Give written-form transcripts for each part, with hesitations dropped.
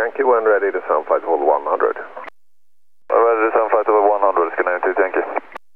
Yankee when ready to sound flight level 100. Ready to sound flight level 100, Scandinavian 2 Yankee.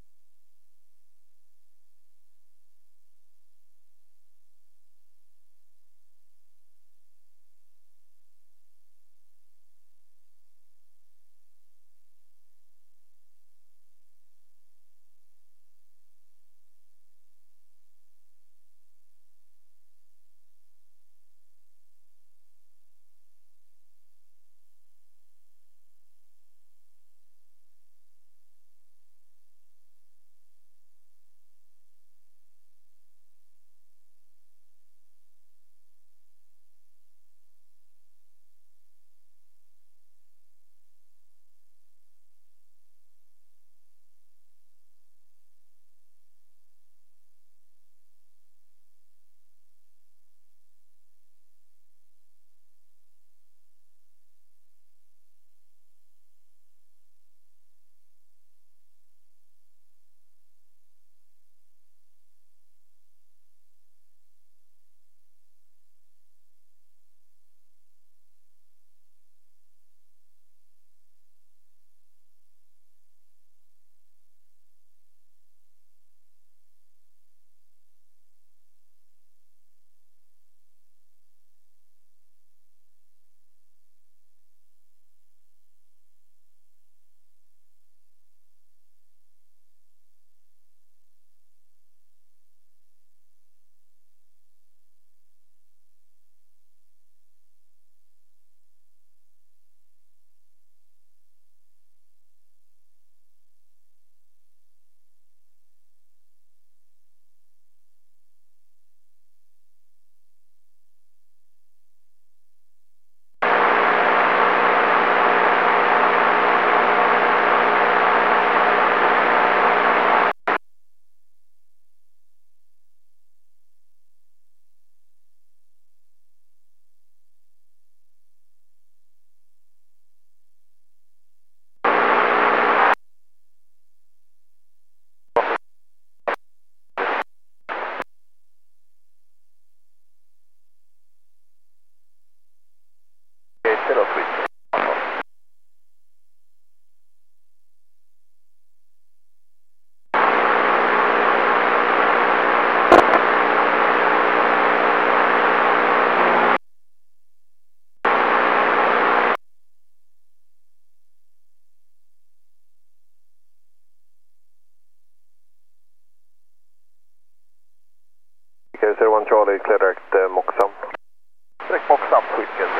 Okay, 01 Charlie, clear direct Moxham. Direct Moxham, Whiskey.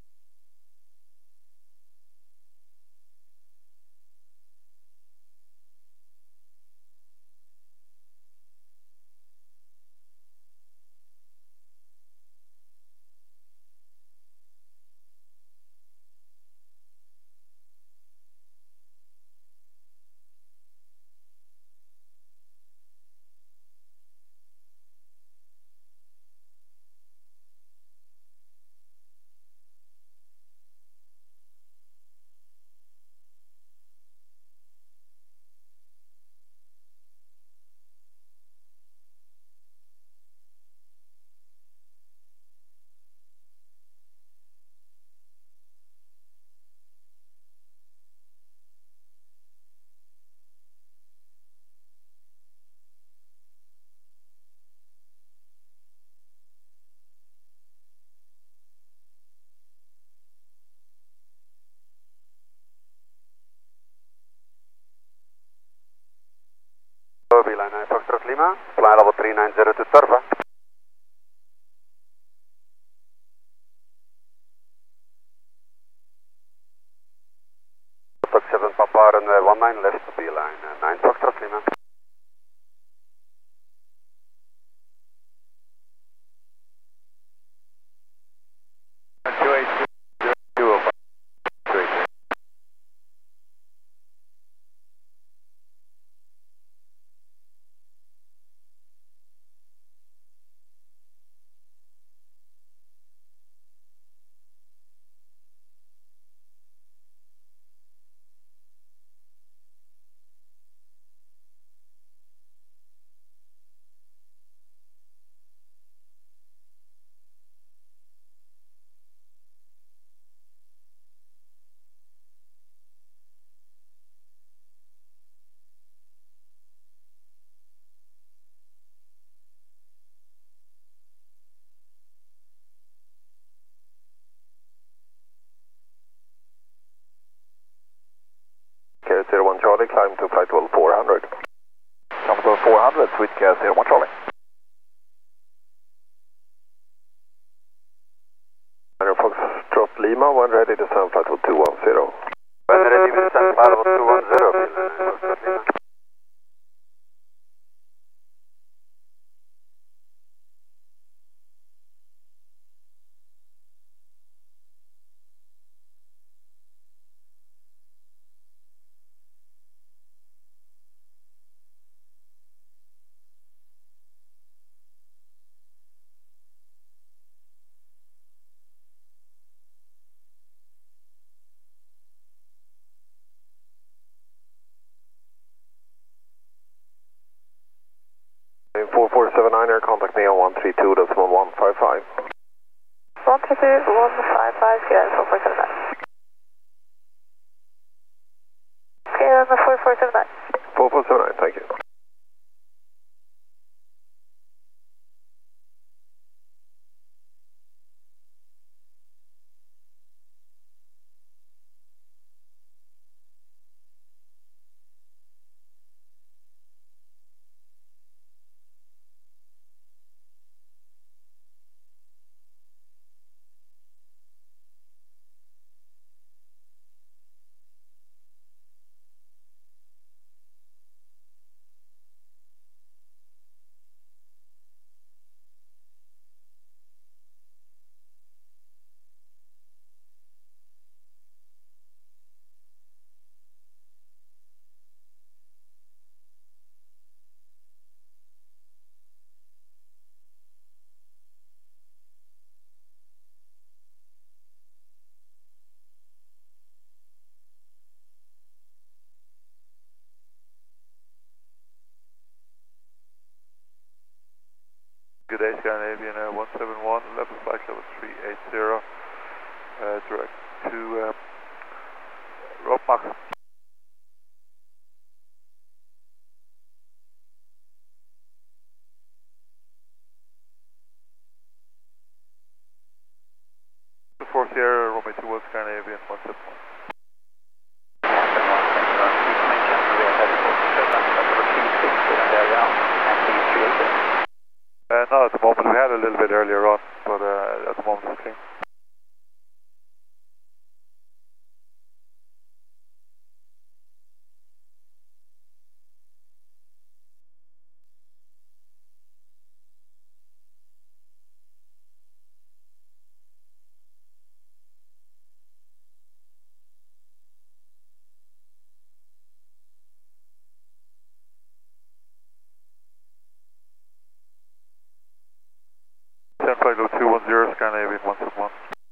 Line 9 Foxtrot Lima, fly level 390 to Turva. Fox 7 Papa and 19 left to Beeline 9 Foxtrot Lima. Whiskey 01 Charlie. Foxtrot Lima, when ready to descend flight level 210. When ready to descend flight level 210, Foxtrot Lima. In 4479 air, contact me on 132.155. 132.155, yeah, 4479. Okay, on the 4479. 4479, thank you. Good day, Scandinavian 171, level flight level 380, direct to Rottmach. The 4 Sierra, Romeo 21, Scandinavian 171. Not at the moment, we had a little bit earlier on, but at the moment it's clean. Flight level 210, Scandinavian 171.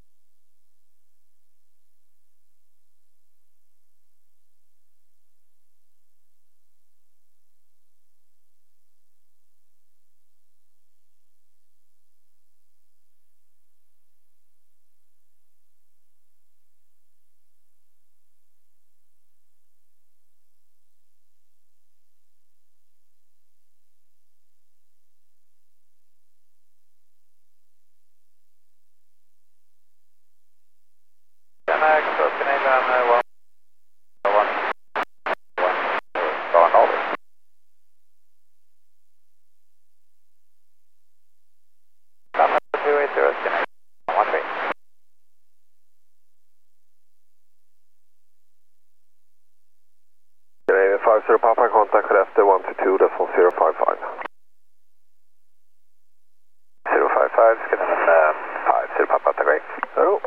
Canadian 50 Papa, contact left 122.055. 055, Scandinavian 50 Papa, great. Hello.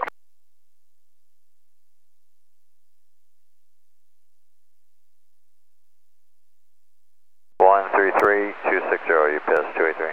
One 33, 260, UPS 283.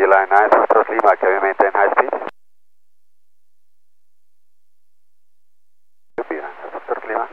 Beeline 9 Foxtrot Lima, can we maintain high speed? Beeline 9 Foxtrot Lima.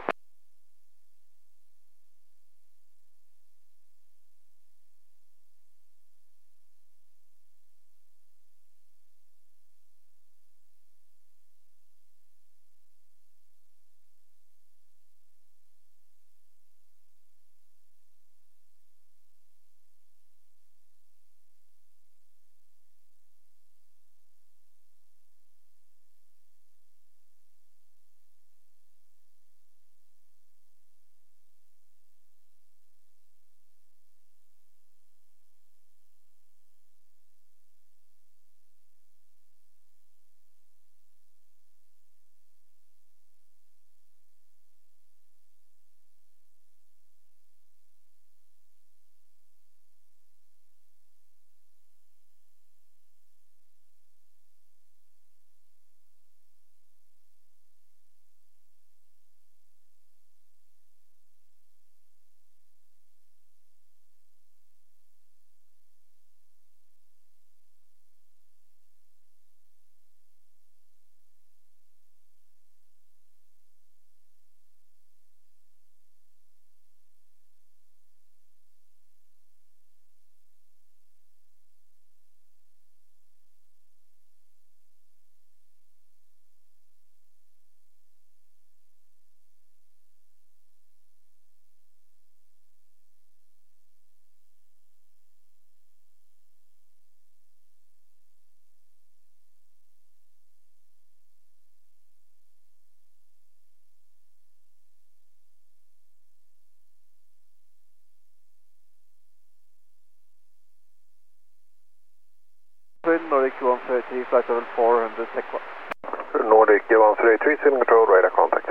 Nordic 133, flight level 400, sec 1. Nordic 133, signal control, radar contact.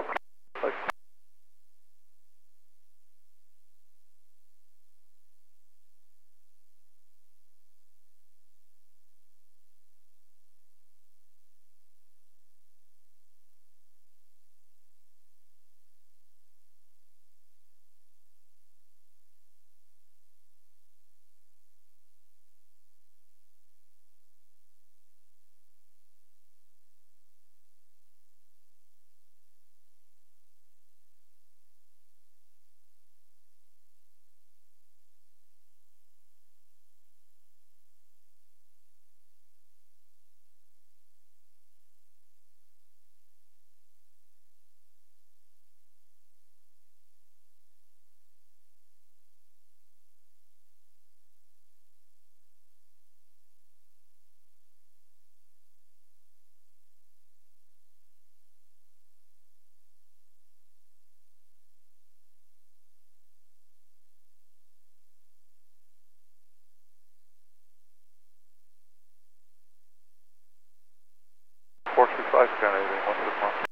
Canadian, 161.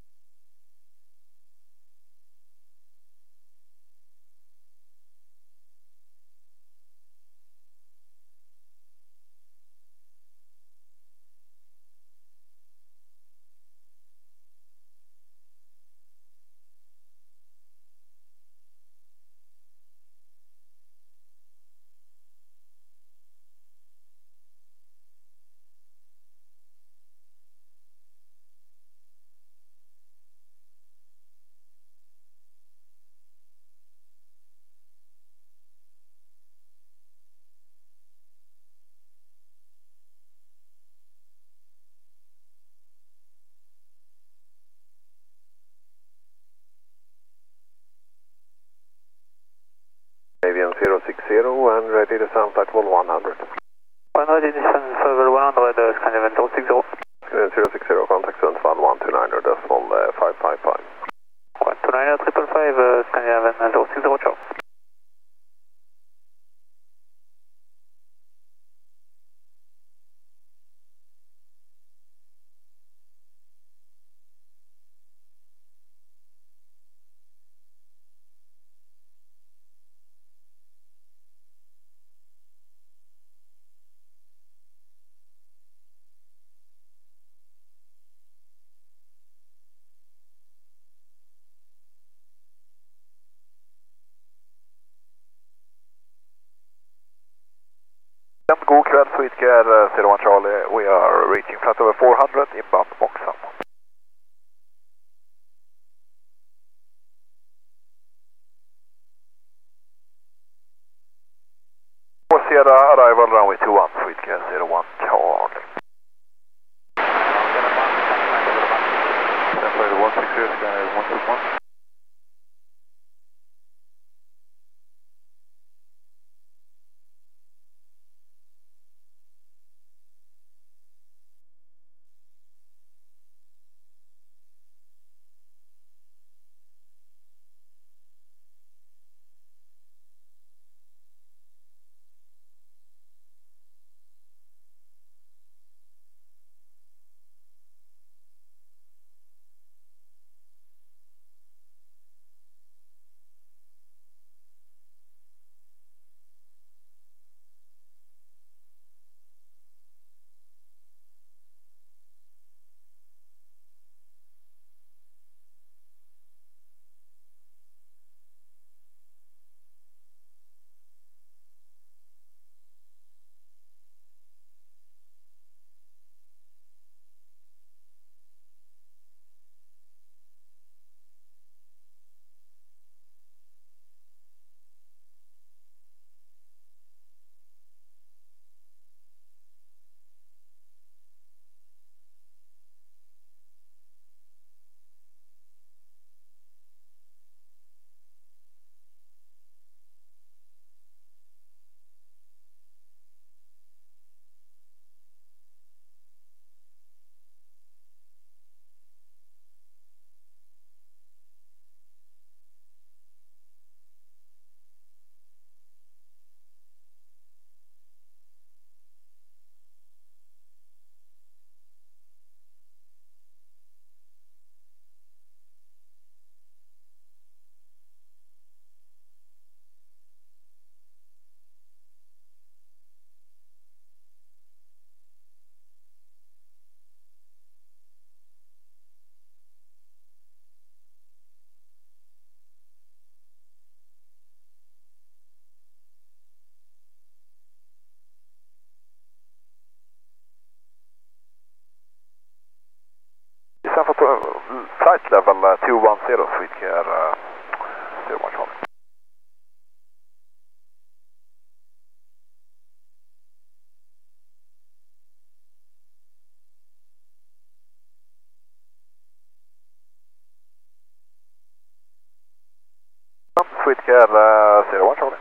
Avian 060 and ready to sound flight level 100. 100 descent level 100, Scandinavian 060. Scandinavian 060, contact Sundsvall 129 decimal 555. 129 555, Scandinavian 060, ciao. God kväll, Sweetcare 01 Charlie. We are reaching flight over 400 inbound Moxham. Sierra arrival runway 21, Sweetcare 01 Charlie. Flight 160, Sky 121. Flight level 210, Sweetcare 01 Charlie. Sweetcare 01 Charlie.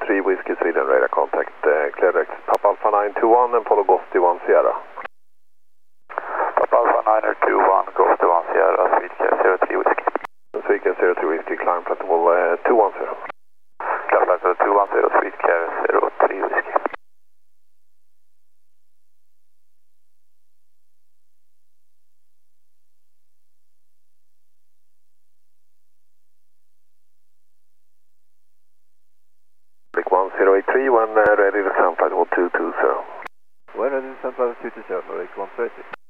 03 Whiskey Sweden radar contact, clear direct Papa Alpha 921 and Polo Ghosty 1 Sierra. Papa Alpha 921, Ghosty 1 Sierra, Sweetcare 03 Whiskey. Sweetcare 03 Whiskey, climb platform 210. Climb platform 210, Sweetcare 03 Whiskey. Public 1083 when ready to climb platform 220. When ready to climb platform 220, Nordic 130.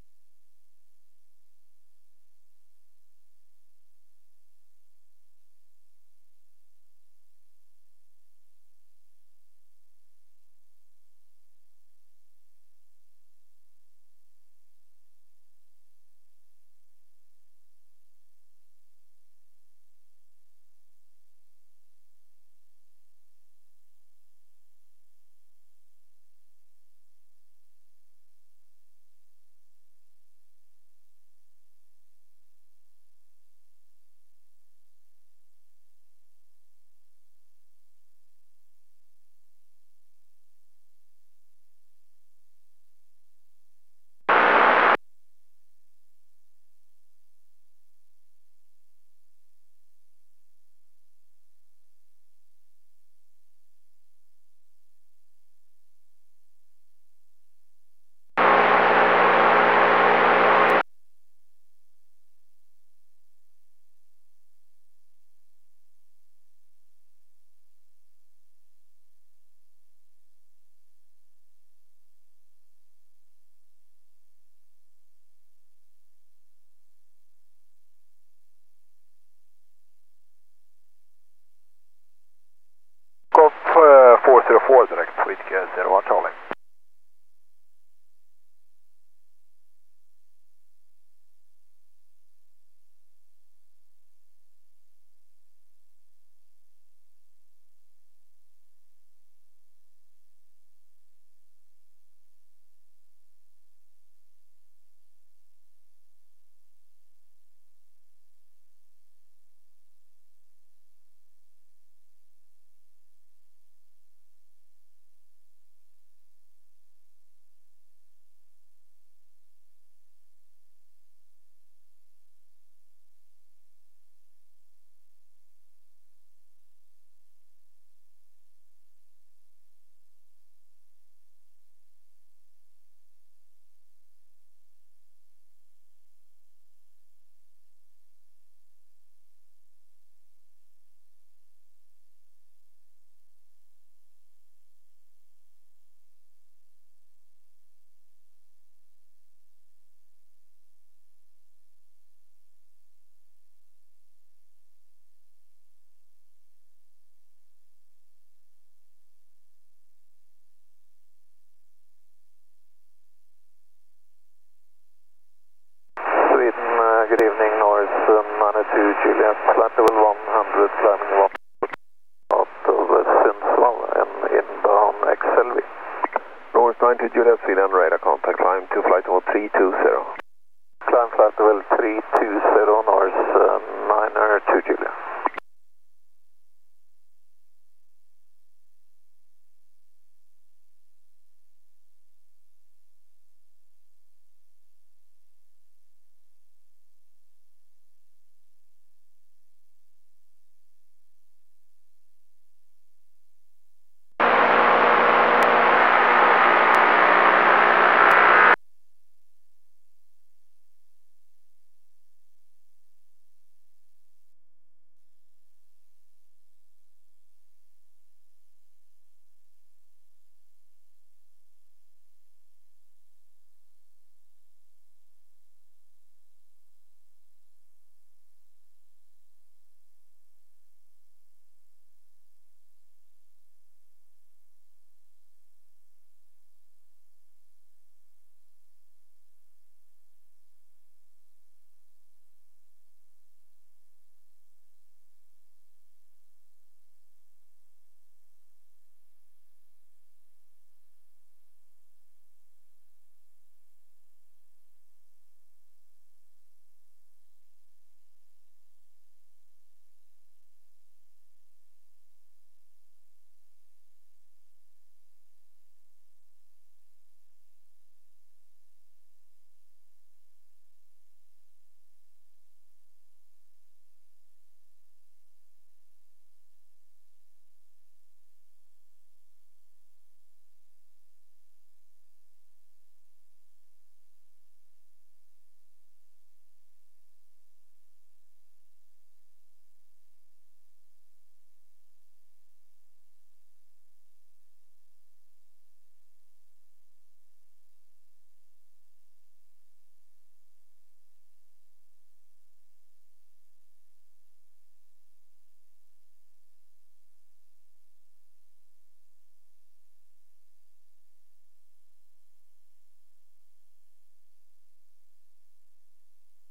Golf 404 direct, Sweetcare 01 Charlie. Good evening, Norris 92 Juliet, flight level 100, climbing 1 out of Sundsvall and inbound XLV. Norris 92 Juliet Sweden radar contact, climb to flight level 320. Climb flight level 320, Norris 92 Juliet.